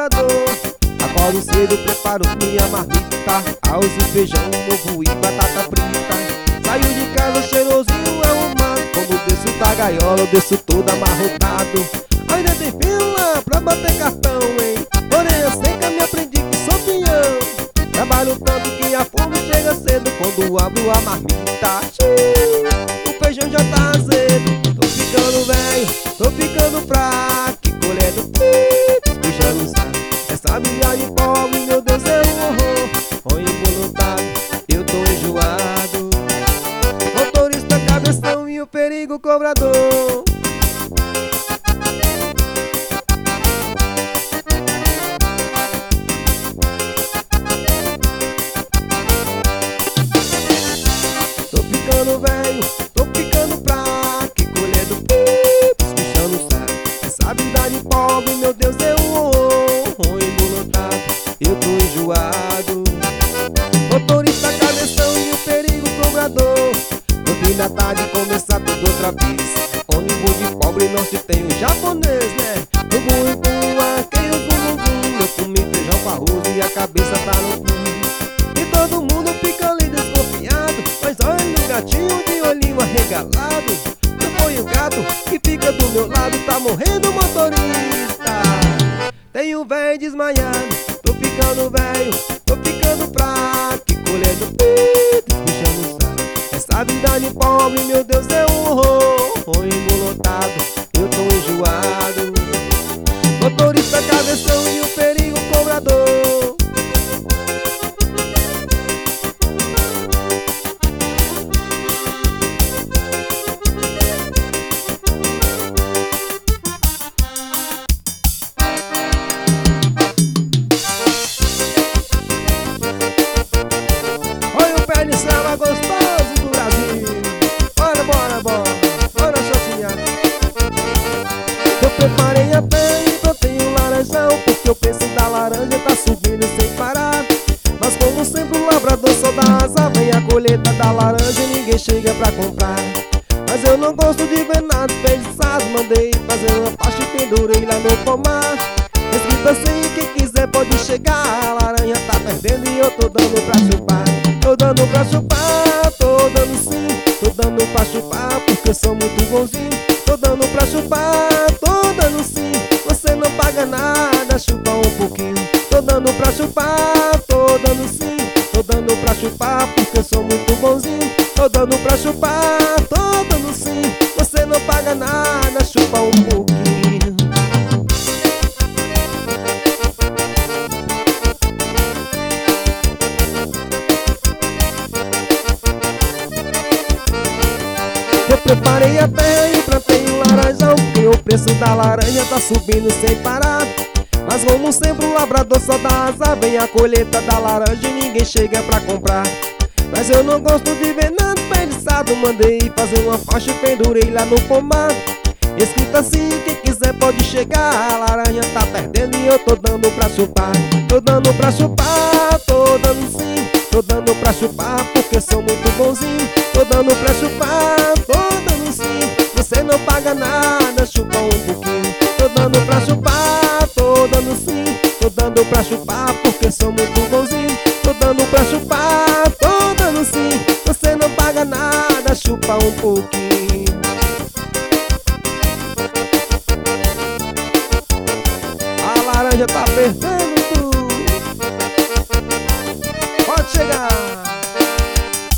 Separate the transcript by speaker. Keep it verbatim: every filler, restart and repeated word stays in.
Speaker 1: cobrador. Acordo cedo, preparo minha marmita, arroz e feijão, ovo e batata frita. Saio de casa cheirosinho, arrumado. Quando desço da gaiola, eu desço todo amarrotado. Ainda tem fila pra bater cartão, hein? Orelha seca, me aprendi que sou peão. Trabalho tanto que a fome chega cedo. Quando abro a marmita, o feijão já tá azedo. Tô ficando velho, tô ficando fraco, colhendo puxando saco. Essa vida de pobre, meu Deus, é um horror. Põe involuntário, eu tô enjoado. Motorista cabeção e o perigo cobrador. Tô ficando velho, tô ficando fraco, colhendo pips, puxando o saco. Essa vida de pobre, meu Deus, é um horror. Embolotado, eu tô enjoado. Motorista cabeção e o perigo cobrador. No fim da tarde começa tudo outra vez. Ônibus de pobre não se tem o japonês, né? No bum bum, aquele bum bum. Eu comi feijão com arroz e a cabeça tá no bum. E todo mundo fica ali desconfiado, mas olha o gatinho de olhinho arregalado. Não foi o gato que fica do meu lado, tá morrendo o motorista. Tem um velho desmaiado, tô ficando velho, tô ficando fraco, colhendo pitos, puxando o saco. Essa vida de pobre, meu Deus, é um horror. Embolotado, eu tô enjoado. Motorista cabeção e o perigo cobrador. Olha o pé de samba gostoso do Brasil. Bora, bora, bora, bora chacinhar. Eu preparei a pé e plantei um laranjão, porque o preço da laranja tá subindo sem parar. Mas como sempre o lavrador só dá asa, vem a colheita da laranja e ninguém chega pra comprar. Mas eu não gosto de ver nada desperdiçado, mandei fazer uma faixa e pendurei lá no pomar. Escrito assim, quem quiser pode chegar. A laranja tá perdendo e eu tô dando pra chupar. Tô dando pra chupar, tô dando sim. Tô dando pra chupar porque eu sou muito bonzinho. Tô dando pra chupar, tô dando sim. Você não paga nada, chupa um pouquinho. Tô dando pra chupar, tô dando sim. Tô dando pra chupar porque eu sou muito bonzinho. Tô dando pra chupar, tô dando sim. Você não paga nada, chupa um pouquinho. Eu preparei a terra e plantei um laranjão, porque o preço da laranja tá subindo sem parar. Mas como sempre o lavrador só dá asa, vem a colheita da laranja e ninguém chega pra comprar. Mas eu não gosto de ver nada desperdiçado, mandei fazer uma faixa e pendurei lá no pomar. Escrito assim, quem quiser pode chegar. A laranja tá perdendo e eu tô dando pra chupar. Tô dando pra chupar, tô dando sim. Tô dando pra chupar porque sou muito bonzinho. Tô dando pra chupar, tô dando sim. Você não paga nada, chupa um pouquinho. Tô dando pra chupar, tô dando sim. Tô dando pra chupar porque sou muito bonzinho. Tô dando pra chupar, tô dando sim. Você não paga nada, chupa um pouquinho. A laranja tá perfeita.